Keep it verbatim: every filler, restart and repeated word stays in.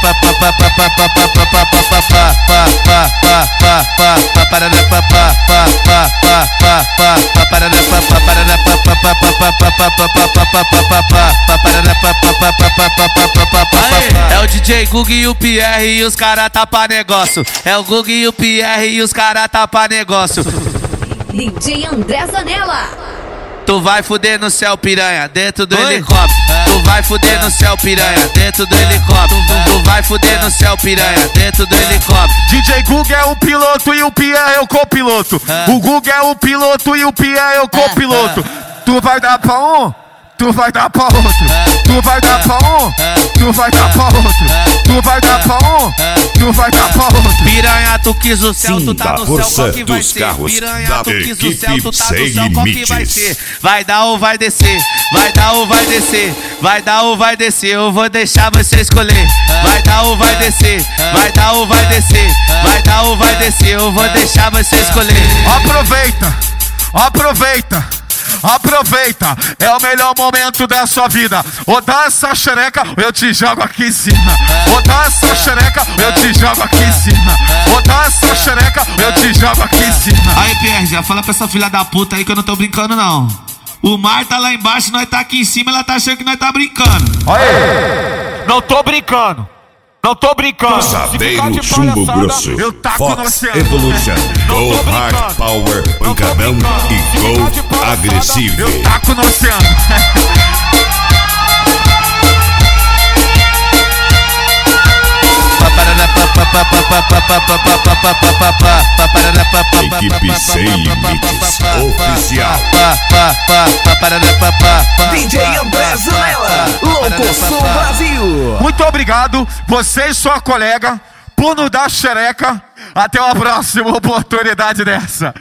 É o D J Gug e o Pierre e os cara tapa negócio. É o Gug e o Pierre e os cara tapa negócio. D J André Zanella. Tu vai fuder no céu, piranha, dentro do Oi? helicóptero. Tu vai fuder no céu, piranha, dentro do helicóptero. Tu vai fuder no céu, piranha, dentro do helicóptero. D J Gug é o piloto e o Pierre é o copiloto. O Gug é o piloto e o Pierre é o copiloto. Tu vai dar pra um, tu vai dar pra outro. Tu vai dar pra um, tu vai dar pra outro. Tu vai dar pra um, tu vai dar pra outro. Piranha, tu quis o céu, tu tá no céu, qual que vai dos ser? carros Piranha, da tu quis o céu, tu tá no Sem céu, qual que vai ser? Vai dar ou vai descer? Vai dar ou vai descer? Vai dar ou vai descer? Eu vou deixar você escolher. Vai dar ou vai descer? Vai dar ou vai descer? Vai dar ou vai descer? Eu vou deixar você escolher. Aproveita, aproveita, aproveita. É o melhor momento da sua vida. Ou dá essa xereca, ou eu te jogo aqui em cima. Ou dá essa xereca, ou eu te jogo aqui em cima. Ou dá essa xereca, ou eu te jogo aqui em cima. Aí, Pierre, já fala pra essa filha da puta aí que eu não tô brincando, não. O mar tá lá embaixo, nós tá aqui em cima, ela tá achando que nós tá brincando. Aí, não tô brincando. Não tô brincando. Passadeiro, Chumbo Grosso, eu taco no Fox oceano. Evolution, Go Hard Power, Pancadão e Go Agressivo. Eu taco no oceano. Equipe Sem Limites Oficial. D J André Zanella, Louco Som Brasil. Muito obrigado, você e sua colega, por nos dar xereca. Até uma próxima oportunidade dessa.